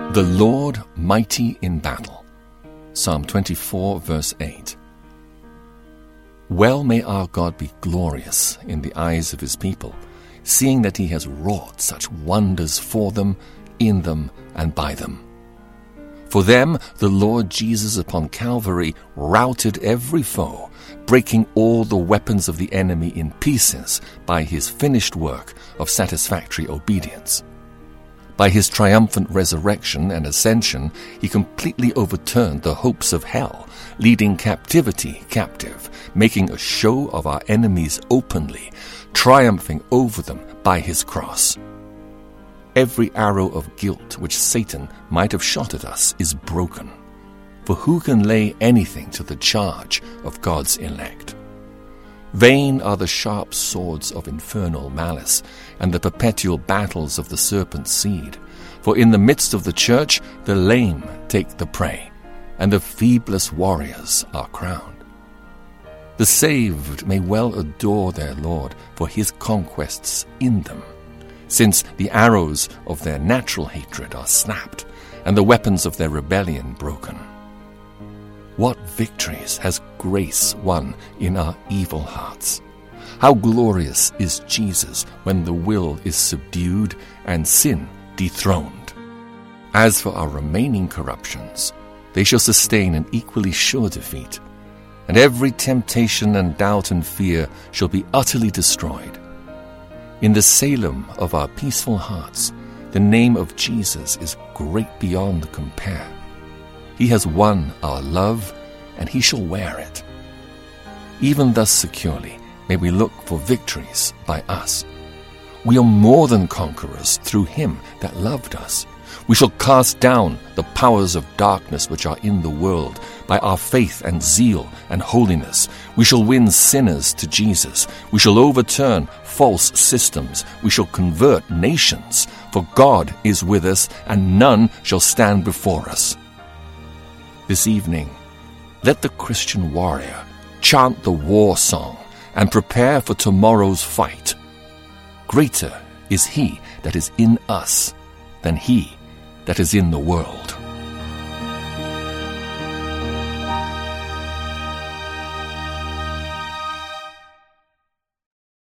The Lord mighty in battle. Psalm 24, verse 8. Well may our God be glorious in the eyes of his people, seeing that he has wrought such wonders for them, in them, and by them. For them, the Lord Jesus upon Calvary routed every foe, breaking all the weapons of the enemy in pieces by his finished work of satisfactory obedience. By his triumphant resurrection and ascension, he completely overturned the hopes of hell, leading captivity captive, making a show of our enemies openly, triumphing over them by his cross. Every arrow of guilt which Satan might have shot at us is broken. For who can lay anything to the charge of God's elect? Vain are the sharp swords of infernal malice, and the perpetual battles of the serpent's seed. For in the midst of the church the lame take the prey, and the feeblest warriors are crowned. The saved may well adore their Lord for his conquests in them, since the arrows of their natural hatred are snapped, and the weapons of their rebellion broken. What victories has grace won in our evil hearts! How glorious is Jesus when the will is subdued and sin dethroned! As for our remaining corruptions, they shall sustain an equally sure defeat, and every temptation and doubt and fear shall be utterly destroyed. In the Salem of our peaceful hearts, the name of Jesus is great beyond compare. He has won our love, and he shall wear it. Even thus securely may we look for victories by us. We are more than conquerors through him that loved us. We shall cast down the powers of darkness which are in the world by our faith and zeal and holiness. We shall win sinners to Jesus. We shall overturn false systems. We shall convert nations. For God is with us, and none shall stand before us. This evening, let the Christian warrior chant the war song and prepare for tomorrow's fight. Greater is he that is in us than he that is in the world.